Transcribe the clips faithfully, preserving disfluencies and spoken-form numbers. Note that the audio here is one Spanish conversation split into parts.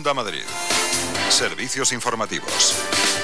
Onda Madrid. Servicios informativos.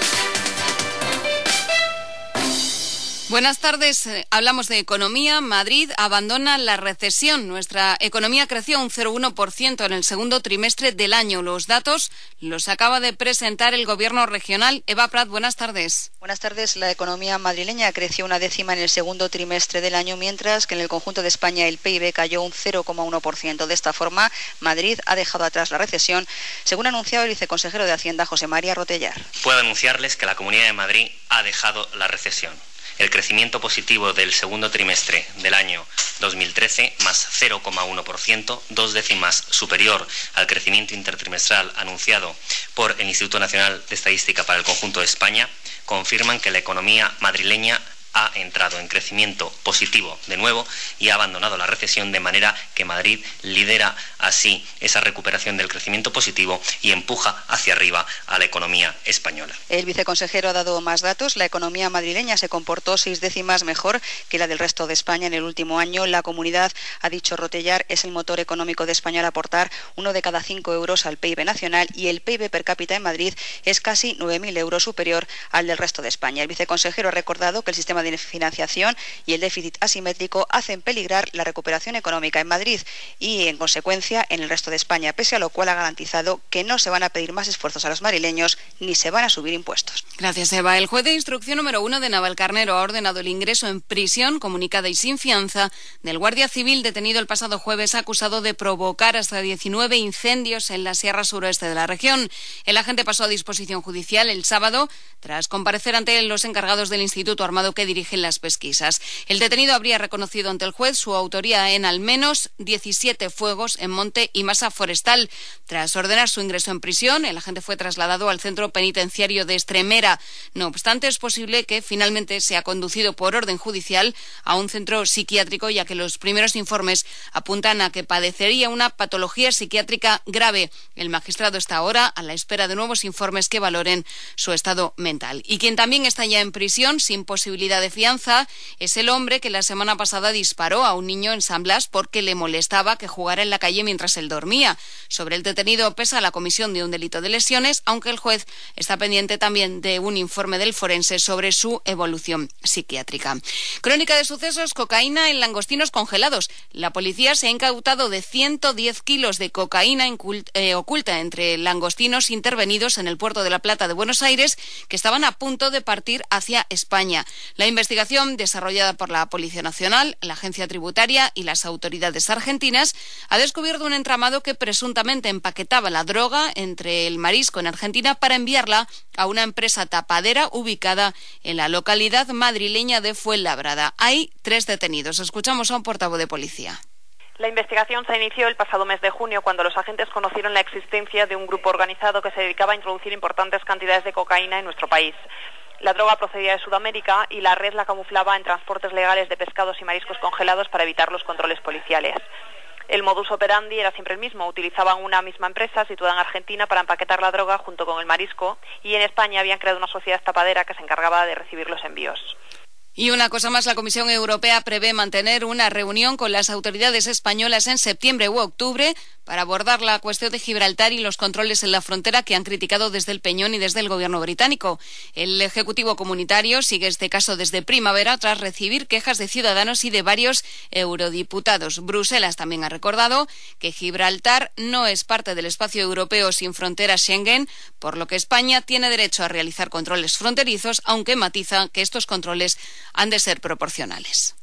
Buenas tardes. Hablamos de economía. Madrid abandona la recesión. Nuestra economía creció un cero coma uno por ciento en el segundo trimestre del año. Los datos los acaba de presentar el Gobierno regional. Eva Prat, buenas tardes. Buenas tardes. La economía madrileña creció una décima en el segundo trimestre del año, mientras que en el conjunto de España el P I B cayó un cero coma uno por ciento. De esta forma, Madrid ha dejado atrás la recesión, según ha anunciado el viceconsejero de Hacienda, José María Rotellar. Puedo anunciarles que la Comunidad de Madrid ha dejado la recesión. El crecimiento positivo del segundo trimestre del año dos mil trece, más cero coma uno por ciento, dos décimas superior al crecimiento intertrimestral anunciado por el Instituto Nacional de Estadística para el conjunto de España, confirman que la economía madrileña ha entrado en crecimiento positivo de nuevo y ha abandonado la recesión, de manera que Madrid lidera así esa recuperación del crecimiento positivo y empuja hacia arriba a la economía española. El viceconsejero ha dado más datos. La economía madrileña se comportó seis décimas mejor que la del resto de España en el último año. La comunidad, ha dicho Rotellar, es el motor económico de España al aportar uno de cada cinco euros al P I B nacional, y el P I B per cápita en Madrid es casi nueve mil euros superior al del resto de España. El viceconsejero ha recordado que el sistema de financiación y el déficit asimétrico hacen peligrar la recuperación económica en Madrid y, en consecuencia, en el resto de España, pese a lo cual ha garantizado que no se van a pedir más esfuerzos a los madrileños ni se van a subir impuestos. Gracias, Eva. El juez de instrucción número uno de Navalcarnero ha ordenado el ingreso en prisión comunicada y sin fianza del guardia civil detenido el pasado jueves, acusado de provocar hasta diecinueve incendios en la sierra suroeste de la región. El agente pasó a disposición judicial el sábado tras comparecer ante los encargados del Instituto Armado que dirigen las pesquisas. El detenido habría reconocido ante el juez su autoría en al menos diecisiete fuegos en monte y masa forestal. Tras ordenar su ingreso en prisión, el agente fue trasladado al centro penitenciario de Estremera. No obstante, es posible que finalmente sea conducido por orden judicial a un centro psiquiátrico, ya que los primeros informes apuntan a que padecería una patología psiquiátrica grave. El magistrado está ahora a la espera de nuevos informes que valoren su estado mental. Y quien también está ya en prisión sin posibilidad de fianza es el hombre que la semana pasada disparó a un niño en San Blas porque le molestaba que jugara en la calle mientras él dormía. Sobre el detenido pesa la comisión de un delito de lesiones, aunque el juez está pendiente también de un informe del forense sobre su evolución psiquiátrica. Crónica de sucesos: cocaína en langostinos congelados. La policía se ha incautado de ciento diez kilos de cocaína eh, oculta entre langostinos intervenidos en el puerto de La Plata de Buenos Aires, que estaban a punto de partir hacia España. La investigación desarrollada por la Policía Nacional, la Agencia Tributaria y las autoridades argentinas ha descubierto un entramado que presuntamente empaquetaba la droga entre el marisco en Argentina para enviarla a una empresa tapadera ubicada en la localidad madrileña de Fuenlabrada. Hay tres detenidos. Escuchamos a un portavoz de policía. La investigación se inició el pasado mes de junio, cuando los agentes conocieron la existencia de un grupo organizado que se dedicaba a introducir importantes cantidades de cocaína en nuestro país. La droga procedía de Sudamérica y la red la camuflaba en transportes legales de pescados y mariscos congelados para evitar los controles policiales. El modus operandi era siempre el mismo: utilizaban una misma empresa situada en Argentina para empaquetar la droga junto con el marisco, y en España habían creado una sociedad tapadera que se encargaba de recibir los envíos. Y una cosa más, la Comisión Europea prevé mantener una reunión con las autoridades españolas en septiembre u octubre para abordar la cuestión de Gibraltar y los controles en la frontera que han criticado desde el Peñón y desde el gobierno británico. El Ejecutivo Comunitario sigue este caso desde primavera tras recibir quejas de ciudadanos y de varios eurodiputados. Bruselas también ha recordado que Gibraltar no es parte del espacio europeo sin fronteras Schengen, por lo que España tiene derecho a realizar controles fronterizos, aunque matiza que estos controles han de ser proporcionales.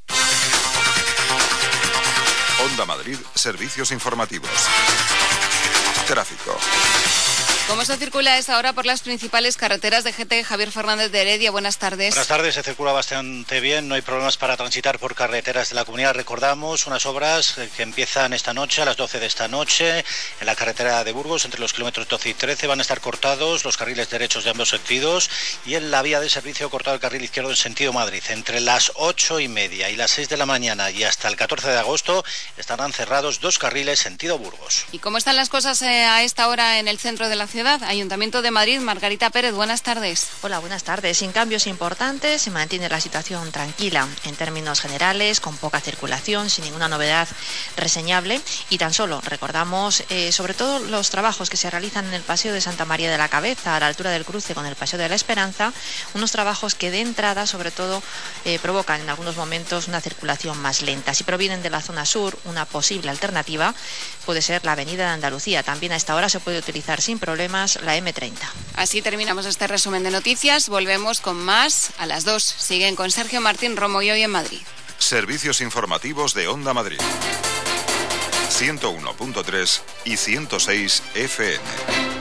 Onda Madrid, servicios informativos. Tráfico. ¿Cómo se circula a esta hora por las principales carreteras de G T? Javier Fernández de Heredia, buenas tardes. Buenas tardes, se circula bastante bien, no hay problemas para transitar por carreteras de la comunidad. Recordamos unas obras que empiezan esta noche, a las doce de esta noche, en la carretera de Burgos, entre los kilómetros doce y trece, van a estar cortados los carriles derechos de ambos sentidos, y en la vía de servicio cortado el carril izquierdo en sentido Madrid. Entre las ocho y media y las seis de la mañana y hasta el catorce de agosto estarán cerrados dos carriles sentido Burgos. ¿Y cómo están las cosas eh, a esta hora en el centro de la ciudad? Ayuntamiento de Madrid, Margarita Pérez, buenas tardes. Hola, buenas tardes. Sin cambios importantes, se mantiene la situación tranquila en términos generales, con poca circulación, sin ninguna novedad reseñable, y tan solo recordamos eh, sobre todo los trabajos que se realizan en el Paseo de Santa María de la Cabeza, a la altura del cruce con el Paseo de la Esperanza, unos trabajos que de entrada sobre todo eh, provocan en algunos momentos una circulación más lenta. Si provienen de la zona sur, una posible alternativa puede ser la Avenida de Andalucía. También a esta hora se puede utilizar sin problemas la eme treinta. Así terminamos este resumen de noticias. Volvemos con más a las dos. Siguen con Sergio Martín Romo y Hoy en Madrid. Servicios informativos de Onda Madrid. ciento uno punto tres y ciento seis efe eme.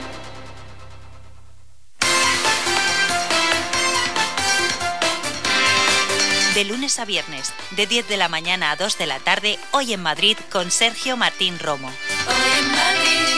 De lunes a viernes, de diez de la mañana a dos de la tarde, Hoy en Madrid con Sergio Martín Romo. Hoy en Madrid.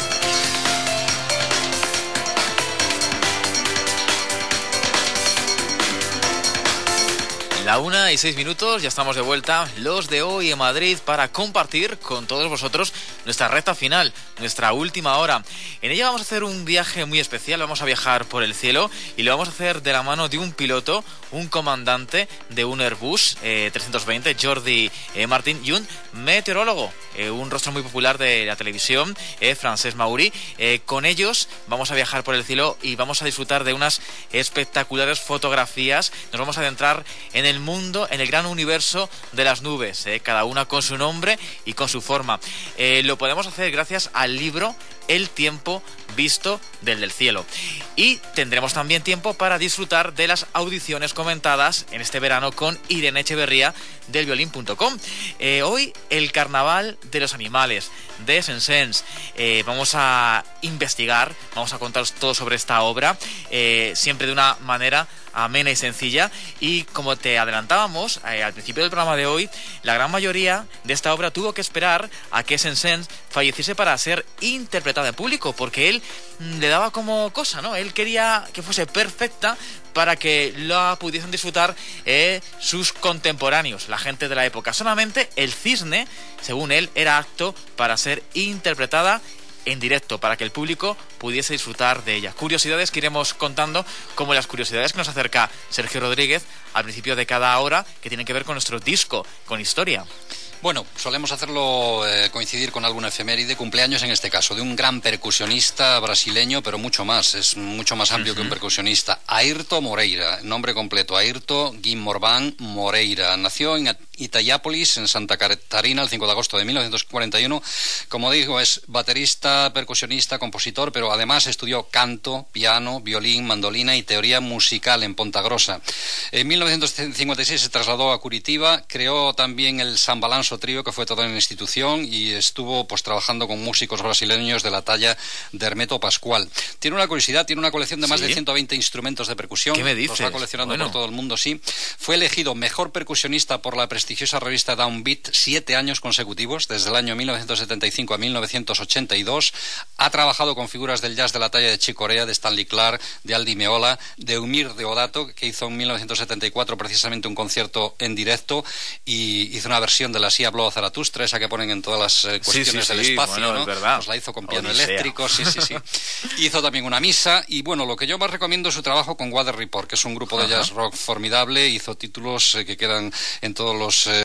La una y seis minutos, ya estamos de vuelta, los de Hoy en Madrid, para compartir con todos vosotros nuestra recta final, nuestra última hora. En ella vamos a hacer un viaje muy especial, vamos a viajar por el cielo y lo vamos a hacer de la mano de un piloto, un comandante de un Airbus eh, trescientos veinte, Jordi eh, Martín, y un meteorólogo, eh, un rostro muy popular de la televisión, eh, Francesc Mauri. Eh, con ellos vamos a viajar por el cielo y vamos a disfrutar de unas espectaculares fotografías. Nos vamos a adentrar en el mundo, en el gran universo de las nubes, eh, cada una con su nombre y con su forma. Eh, lo podemos hacer gracias al libro El tiempo visto desde el cielo. Y tendremos también tiempo para disfrutar de las audiciones comentadas en este verano con Irene Echeverría del violín punto com. Eh, hoy el carnaval de los animales de Sensens. Eh, vamos a investigar, vamos a contaros todo sobre esta obra, eh, siempre de una manera amena y sencilla. Y como te adelantábamos eh, al principio del programa de hoy, la gran mayoría de esta obra tuvo que esperar a que Sensens falleciese para ser interpretada en público, porque él mmm, le daba como cosa, ¿no? Él quería que fuese perfecta para que la pudiesen disfrutar eh, sus contemporáneos, la gente de la época. Solamente el cisne, según él, era apto para ser interpretada en directo, para que el público pudiese disfrutar de ella. Curiosidades que iremos contando, como las curiosidades que nos acerca Sergio Rodríguez al principio de cada hora, que tienen que ver con nuestro disco, con historia. Bueno, solemos hacerlo eh, coincidir con alguna efeméride, cumpleaños en este caso, de un gran percusionista brasileño, pero mucho más, es mucho más amplio uh-huh. que un percusionista. Airto Moreira, nombre completo, Airto Guimorban Moreira. Nació en Itaiápolis, en Santa Catarina, el cinco de agosto de mil novecientos cuarenta y uno. Como digo, es baterista, percusionista, compositor, pero además estudió canto, piano, violín, mandolina y teoría musical en Pontagrosa. En mil novecientos cincuenta y seis se trasladó a Curitiba, creó también el San Balanzo Trío, que fue toda una institución, y estuvo pues trabajando con músicos brasileños de la talla de Hermeto Pascual. Tiene una curiosidad, tiene una colección de más ¿Sí? de ciento veinte instrumentos de percusión. ¿Qué me dices? Los va coleccionando bueno. por todo el mundo, sí. Fue elegido mejor percusionista por la prestigiosa revista Downbeat siete años consecutivos, desde el año mil novecientos setenta y cinco a mil novecientos ochenta y dos. Ha trabajado con figuras del jazz de la talla de Chick Corea, de Stanley Clarke, de Aldi Meola, de Eumir Deodato, que hizo en mil novecientos setenta y cuatro precisamente un concierto en directo, y hizo una versión de la Sí habló Zaratustra, esa que ponen en todas las eh, cuestiones sí, sí, sí, del espacio, bueno, ¿no? Es verdad. Pues la hizo con piano Odisea. eléctrico, sí, sí, sí. Hizo también una misa, y bueno, lo que yo más recomiendo es su trabajo con Weather Report, que es un grupo de jazz rock formidable. Hizo títulos eh, que quedan en todos los... Eh,